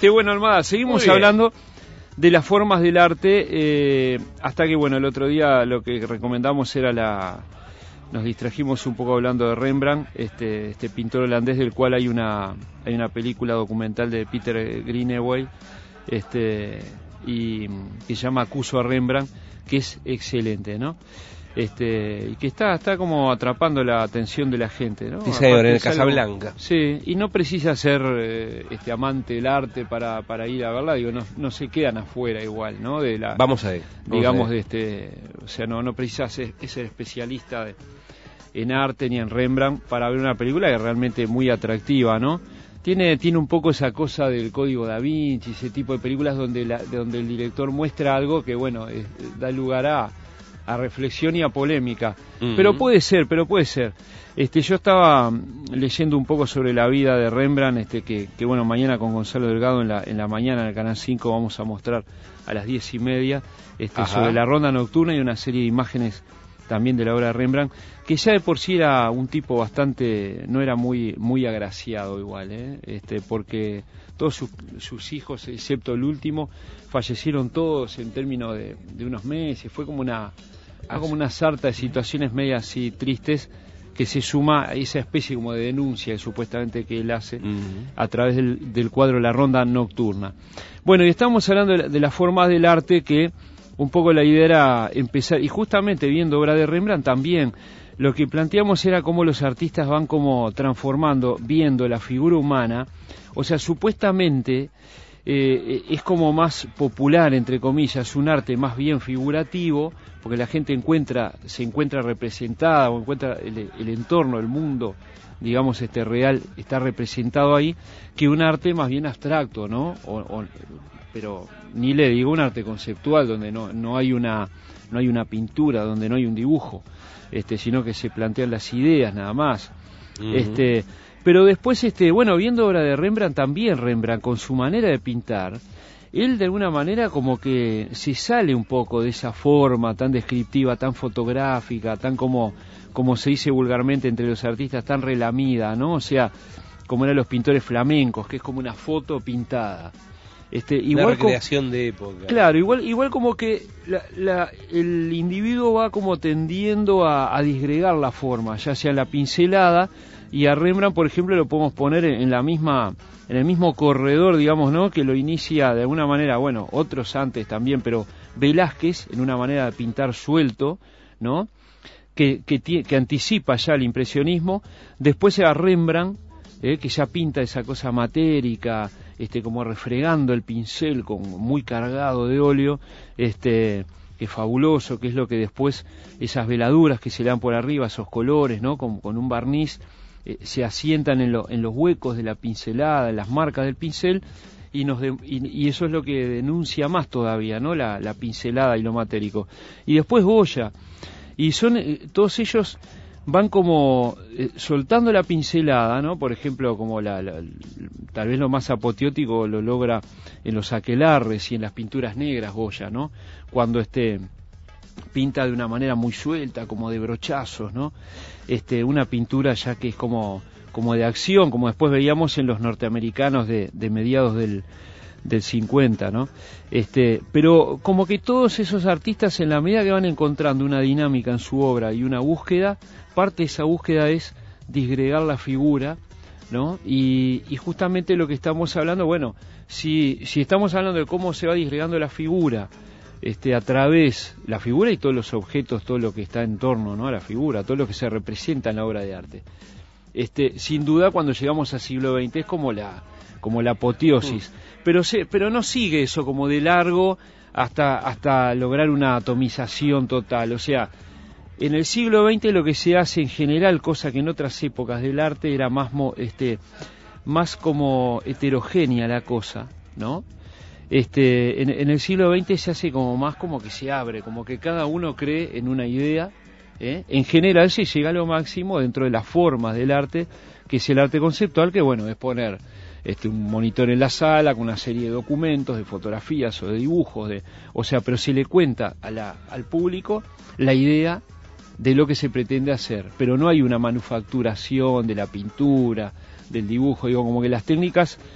Bueno, Almada, seguimos hablando de las formas del arte, hasta que, bueno, el otro día lo que recomendamos era nos distrajimos un poco hablando de Rembrandt, este pintor holandés del cual hay una película documental de Peter Greenaway, y que se llama Acuso a Rembrandt, que es excelente, ¿no? Y que está como atrapando la atención de la gente, ¿no? Sí, señor, en el Casablanca. Sí, y no precisa ser amante del arte para ir a verla, digo, no se quedan afuera igual, ¿no? Vamos a ir. Digamos, o sea, no precisa ser especialista en arte ni en Rembrandt para ver una película que es realmente muy atractiva, ¿no? Tiene un poco esa cosa del Código Da Vinci, ese tipo de películas donde el director muestra algo que, bueno, da lugar a reflexión y a polémica. Pero puede ser. Yo estaba leyendo un poco sobre la vida de Rembrandt, que bueno, mañana con Gonzalo Delgado en la mañana en el Canal 5 vamos a mostrar a las 10:30 sobre la ronda nocturna y una serie de imágenes también de la obra de Rembrandt, que ya de por sí era un tipo bastante, no era muy agraciado igual, porque todos sus hijos, excepto el último, fallecieron todos en términos de unos meses. Fue como una sarta de situaciones medias así tristes, que se suma a esa especie como de denuncia supuestamente que él hace a través del cuadro La Ronda Nocturna. Bueno, y estamos hablando de las formas del arte, que un poco la idea era empezar, y justamente viendo obra de Rembrandt también, lo que planteamos era cómo los artistas van como transformando, viendo la figura humana, o sea, supuestamente es como más popular, entre comillas, un arte más bien figurativo, porque la gente se encuentra representada, o encuentra el entorno, el mundo, digamos, real, está representado ahí, que un arte más bien abstracto, ¿no? Pero ni le digo un arte conceptual, donde no hay una pintura, donde no hay un dibujo, sino que se plantean las ideas nada más. Pero después, bueno, viendo obra de Rembrandt, también Rembrandt, con su manera de pintar, él de alguna manera como que se sale un poco de esa forma tan descriptiva, tan fotográfica, tan como se dice vulgarmente entre los artistas, tan relamida, ¿no? O sea, como eran los pintores flamencos, que es como una foto pintada. Igual una recreación de época. Claro, igual como que el individuo va como tendiendo a disgregar la forma, ya sea la pincelada, y a Rembrandt, por ejemplo, lo podemos poner en el mismo corredor, digamos, ¿no? Que lo inicia de alguna manera, bueno, otros antes también, pero Velázquez, en una manera de pintar suelto, ¿no? Que anticipa ya el impresionismo. Después a Rembrandt, que ya pinta esa cosa matérica, como refregando el pincel muy cargado de óleo, que es fabuloso, que es lo que después esas veladuras que se le dan por arriba, esos colores, ¿no? Con un barniz, se asientan en los huecos de la pincelada, en las marcas del pincel, y eso es lo que denuncia más todavía, ¿no? La pincelada y lo matérico. Y después Goya, y son todos ellos van como soltando la pincelada, ¿no? Por ejemplo, como tal vez lo más apoteótico lo logra en los aquelarres y en las pinturas negras Goya, ¿no? Cuando pinta de una manera muy suelta, como de brochazos, ¿no? Una pintura ya que es como de acción, como después veíamos en los norteamericanos de mediados del 50, ¿no? Pero como que todos esos artistas, en la medida que van encontrando una dinámica en su obra y una búsqueda, parte de esa búsqueda es disgregar la figura, ¿no? Y justamente lo que estamos hablando, bueno, si estamos hablando de cómo se va disgregando la figura, a través la figura y todos los objetos, todo lo que está en torno, ¿no? A la figura, todo lo que se representa en la obra de arte. Sin duda, cuando llegamos al siglo XX es como la apoteosis, pero no sigue eso como de largo hasta lograr una atomización total. O sea, en el siglo XX lo que se hace en general, cosa que en otras épocas del arte era más como heterogénea la cosa, ¿no? En el siglo XX se hace como más como que se abre, como que cada uno cree en una idea. En general se llega a lo máximo dentro de las formas del arte, que es el arte conceptual, que bueno, es poner un monitor en la sala con una serie de documentos, de fotografías o de dibujos, pero se le cuenta al público la idea de lo que se pretende hacer, pero no hay una manufacturación de la pintura, del dibujo, digo, como que las técnicas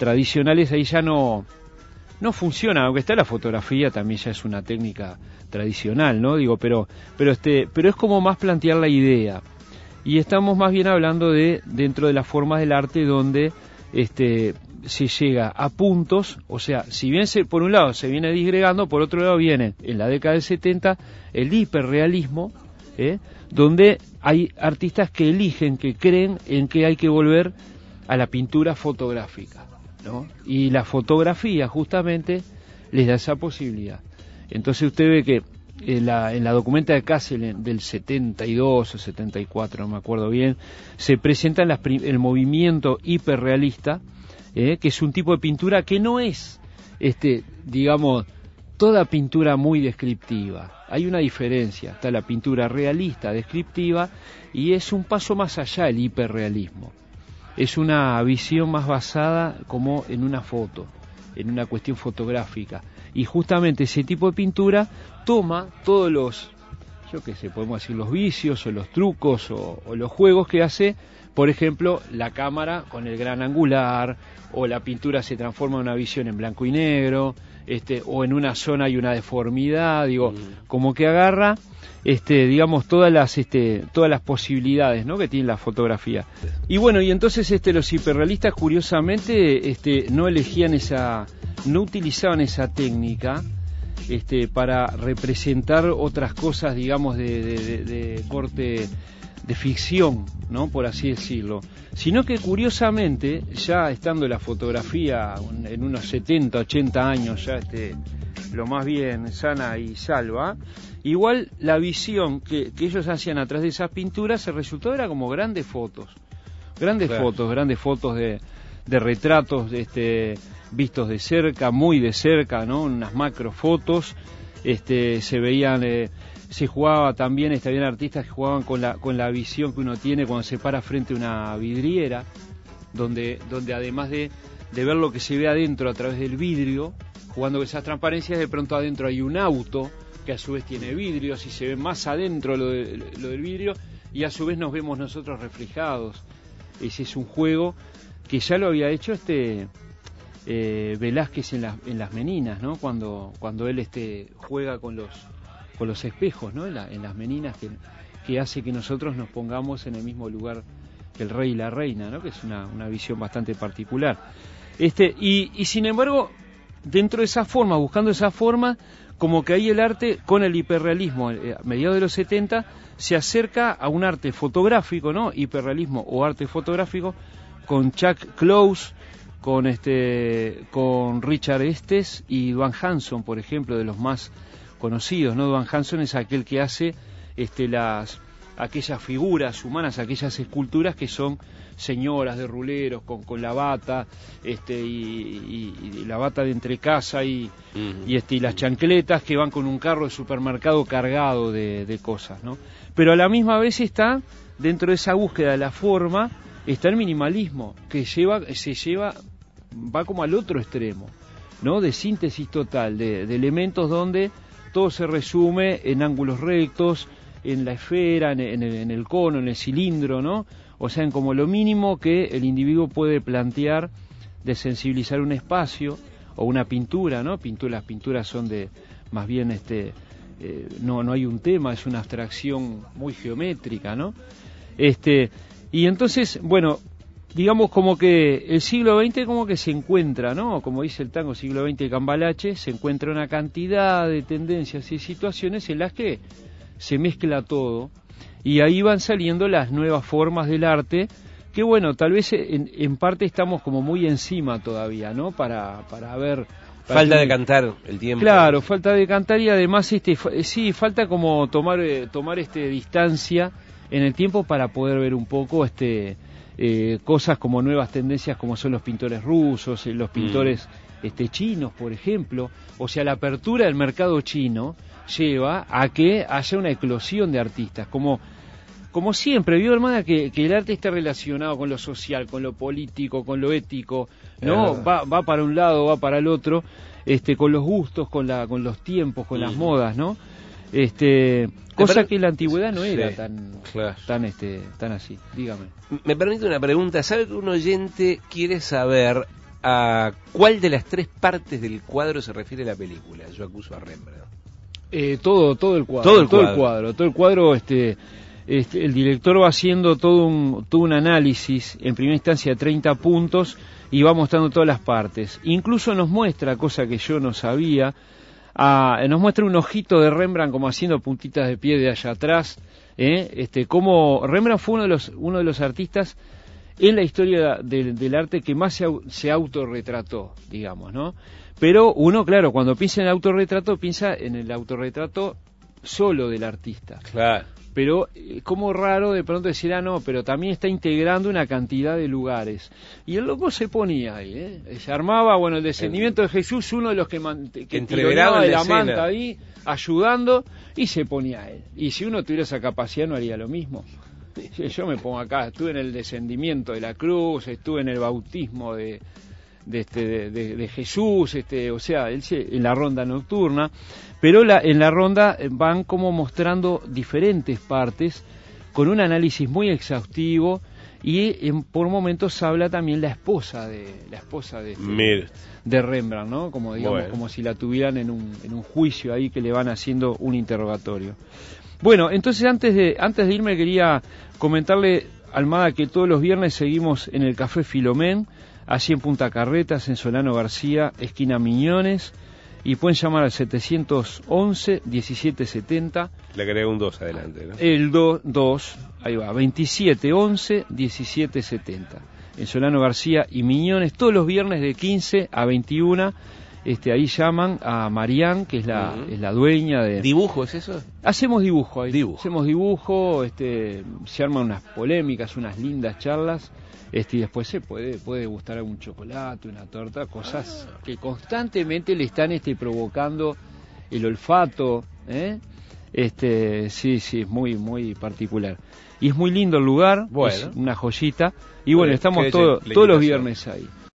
tradicionales ahí ya no funciona, aunque está la fotografía, también ya es una técnica tradicional, ¿no? Digo, pero es como más plantear la idea. Y estamos más bien hablando de dentro de las formas del arte donde se llega a puntos, o sea, si bien por un lado se viene disgregando, por otro lado viene en la década del 70 el hiperrealismo, donde hay artistas que eligen, que creen en que hay que volver a la pintura fotográfica, ¿no? Y la fotografía justamente les da esa posibilidad. Entonces usted ve que en la documenta de Kassel del 72 o 74, no me acuerdo bien, se presenta el movimiento hiperrealista, que es un tipo de pintura que no es, digamos, toda pintura muy descriptiva. Hay una diferencia, está la pintura realista, descriptiva, y es un paso más allá el hiperrealismo. Es una visión más basada como en una foto, en una cuestión fotográfica. Y justamente ese tipo de pintura toma todos los, podemos decir los vicios o los trucos o los juegos que hace, por ejemplo, la cámara con el gran angular, o la pintura se transforma en una visión en blanco y negro, o en una zona hay una deformidad, como que agarra, digamos, todas las posibilidades, ¿no?, que tiene la fotografía. Y bueno, y entonces los hiperrealistas, curiosamente, no utilizaban esa técnica para representar otras cosas, digamos, de corte de ficción, ¿no?, por así decirlo, sino que curiosamente, ya estando la fotografía en unos 70, 80 años, ya lo más bien sana y salva, igual la visión que ellos hacían atrás de esas pinturas se resultó era como grandes fotos de retratos vistos de cerca, muy de cerca, ¿no?, unas macrofotos, se veían, se jugaba también, habían artistas que jugaban con la visión que uno tiene cuando se para frente a una vidriera, donde además de ver lo que se ve adentro a través del vidrio, jugando con esas transparencias, de pronto adentro hay un auto que a su vez tiene vidrios y se ve más adentro lo del vidrio, y a su vez nos vemos nosotros reflejados. Ese es un juego que ya lo había hecho Velázquez en las Meninas, ¿no?, cuando él juega con los espejos, ¿no?, en las Meninas, que hace que nosotros nos pongamos en el mismo lugar que el rey y la reina, ¿no?, que es una visión bastante particular. Y sin embargo, dentro de esa forma, buscando esa forma, como que ahí el arte, con el hiperrealismo, a mediados de los 70, se acerca a un arte fotográfico, ¿no?, hiperrealismo o arte fotográfico, con Chuck Close, con Richard Estes y Duane Hanson, por ejemplo, de los más conocidos, ¿no? Duane Hanson es aquel que hace aquellas figuras humanas, aquellas esculturas que son señoras de ruleros con la bata, y la bata de entrecasa y las chancletas, que van con un carro de supermercado cargado de cosas, ¿no? Pero a la misma vez está, dentro de esa búsqueda de la forma, está el minimalismo, que va como al otro extremo, ¿no?, de síntesis total, de elementos donde todo se resume en ángulos rectos, en la esfera, en el cono, en el cilindro, ¿no? O sea, en como lo mínimo que el individuo puede plantear de sensibilizar un espacio o una pintura, ¿no? Las pinturas son más bien, no hay un tema, es una abstracción muy geométrica, ¿no? Y entonces, bueno, digamos como que el siglo XX como que se encuentra, ¿no?, como dice el tango, siglo XX Cambalache, se encuentra una cantidad de tendencias y situaciones en las que se mezcla todo, y ahí van saliendo las nuevas formas del arte, que bueno, tal vez en parte estamos como muy encima todavía, ¿no?, para ver... Falta de cantar el tiempo. Claro, falta de cantar, y además sí, falta como tomar distancia en el tiempo para poder ver un poco cosas como nuevas tendencias, como son los pintores rusos, los pintores chinos, por ejemplo. O sea, la apertura del mercado chino lleva a que haya una eclosión de artistas, como siempre, vio, hermana, que el arte está relacionado con lo social, con lo político, con lo ético, ¿no? Va para un lado, va para el otro, con los gustos, con los tiempos, con las modas, ¿no? Cosa que en la antigüedad no era tan así. Dígame. Me permite una pregunta. ¿Sabe que un oyente quiere saber ¿a cuál de las 3 partes del cuadro se refiere la película? Yo acuso a Rembrandt. Todo el cuadro. Todo el cuadro, el director va haciendo todo un análisis, en primera instancia 30 puntos, y va mostrando todas las partes. Incluso nos muestra, cosa que yo no sabía, nos muestra un ojito de Rembrandt como haciendo puntitas de pie de allá atrás, como Rembrandt fue uno de los artistas en la historia del arte que más se autorretrató, digamos, ¿no? Pero uno, claro, cuando piensa en el autorretrato, piensa en el autorretrato solo del artista. Claro. Pero como raro de pronto decir, no, pero también está integrando una cantidad de lugares. Y el loco se ponía ahí, se armaba, el descendimiento de Jesús, uno de los que tironeaba de la manta ahí, ayudando, y se ponía él. Y si uno tuviera esa capacidad, no haría lo mismo. Yo me pongo acá, estuve en el descendimiento de la cruz, estuve en el bautismo de Jesús, o sea, él en la ronda nocturna, pero en la ronda van como mostrando diferentes partes con un análisis muy exhaustivo, y por momentos habla también la esposa de Rembrandt, ¿no? Como digamos, como si la tuvieran en un juicio ahí, que le van haciendo un interrogatorio. Bueno, entonces antes de irme quería comentarle, Almada, que todos los viernes seguimos en el Café Filomén, allí en Punta Carretas, en Solano García, esquina Miñones, y pueden llamar al 711-1770. Le agrego un 2 adelante, ¿no? El 2, ahí va, 2711-1770. En Solano García y Miñones, todos los viernes de 15 a 21. Ahí llaman a Marián, que es la dueña de... ¿Dibujo es eso? Hacemos dibujo ahí. Hacemos dibujo, se arman unas polémicas, unas lindas charlas, y después se puede gustar algún chocolate, una torta, cosas que constantemente le están provocando el olfato, sí, es muy, muy particular. Y es muy lindo el lugar, es una joyita, y estamos todos los viernes ahí.